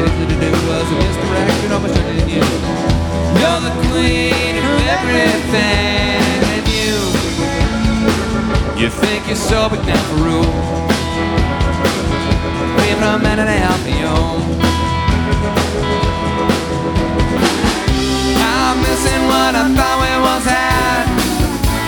easy to do was a misdirection of my shooting you. You're the queen of everything, and you think you're so big now for rule. We've no man and a half of your own.